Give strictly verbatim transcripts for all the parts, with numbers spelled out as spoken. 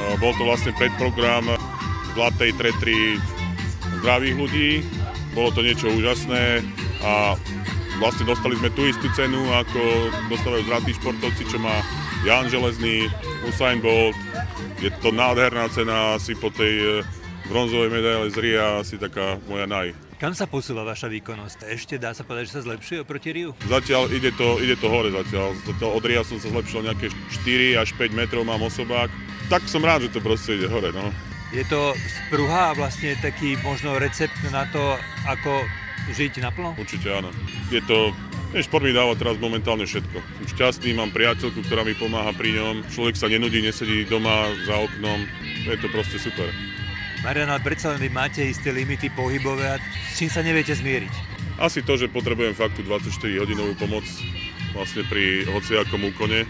Bol to vlastne predprogram Zlatej tretry zdravých ľudí. Bolo to niečo úžasné a vlastne dostali sme tú istú cenu, ako dostávajú zlatí športovci, čo má Jan Železný, Usain Bolt. Je to nádherná cena, asi po tej bronzovej medaile z Ria, asi taká moja naj. Kam sa posúva vaša výkonnosť? Ešte dá sa povedať, že sa zlepšuje oproti Riu? Zatiaľ ide to, ide to hore zatiaľ. zatiaľ. Od Ria som sa zlepšil nejaké štyri až päť metrov, mám osobák. Tak som rád, že to proste ide hore. No. Je to spruha a vlastne taký možno recept na to, ako žiť naplno? Určite áno. Je to... Šport mi dáva teraz momentálne všetko. Som šťastný, mám priateľku, ktorá mi pomáha pri ňom. Človek sa nenudí, nesedí doma za oknom. Je to proste super. Marian, ale predsa len vy máte isté limity pohybové a s čím sa neviete zmieriť? Asi to, že potrebujem fakt tú dvadsaťštyri hodinovú pomoc vlastne pri hociakom úkone.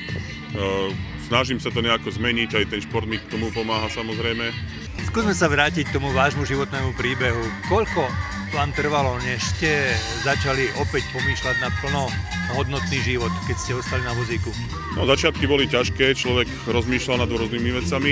Snažím sa to nejako zmeniť, aj ten šport mi k tomu pomáha samozrejme. Skúsme sa vrátiť k tomu vášmu životnému príbehu. Koľko vám trvalo, než ste začali opäť pomýšľať na plnohodnotný život, keď ste ostali na vozíku? No, začiatky boli ťažké, človek rozmýšľal nad rôznymi vecami,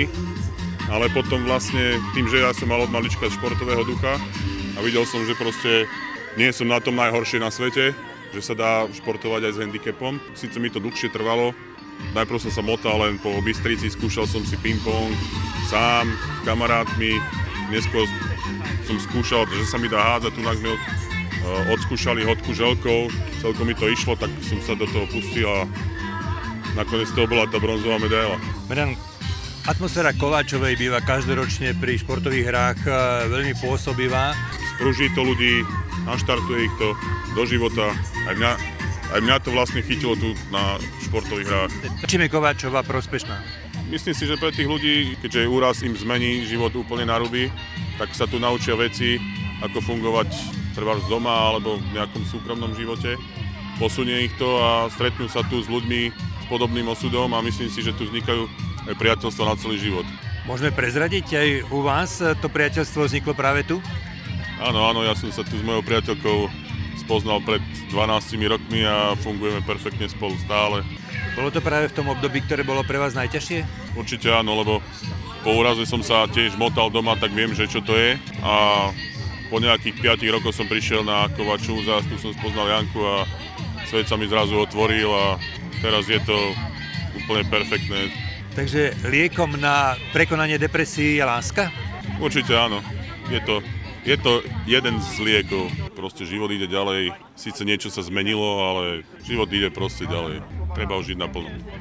ale potom vlastne tým, že ja som mal od malička športového ducha a videl som, že proste nie som na tom najhoršie na svete, že sa dá športovať aj s handicapom. Sice mi to dlhšie trvalo, najprv som sa motal len po Bystrici, skúšal som si ping-pong sám, s kamarátmi, neskôr som skúšal, že sa mi dá hádzať, tu sme odskúšali hodku želkou, celkom mi to išlo, tak som sa do toho pustil a nakoniec toho bola tá bronzová medaila. Marian, atmosféra Kováčovej býva každoročne pri športových hrách veľmi pôsobivá. Spruží to ľudí, naštartuje ich to do života. Aj mňa, aj mňa to vlastne chytilo tu na športových hrách. Čím je Kováčova prospešná? Myslím si, že pre tých ľudí, keďže úraz im zmení život úplne na ruby, tak sa tu naučia veci, ako fungovať treba z doma alebo v nejakom súkromnom živote. Posunie ich to a stretnú sa tu s ľuďmi s podobným osudom a myslím si, že tu vznikajú aj priateľstva na celý život. Môžeme prezradiť aj u vás, to priateľstvo vzniklo práve tu? Áno, áno, ja som sa tu s mojou priateľkou spoznal pred dvanástimi rokmi a fungujeme perfektne spolu stále. Bolo to práve v tom období, ktoré bolo pre vás najťažšie? Určite áno, lebo po úraze som sa tiež motal doma, tak viem, že čo to je. A po nejakých piatich rokoch som prišiel na Kováčovú zás, tu som spoznal Janku a svet sa mi zrazu otvoril a teraz je to úplne perfektné. Takže liekom na prekonanie depresie je láska? Určite áno. Je to, je to jeden z liekov. Proste život ide ďalej. Síce niečo sa zmenilo, ale život ide proste ďalej. Treba už žiť naplno.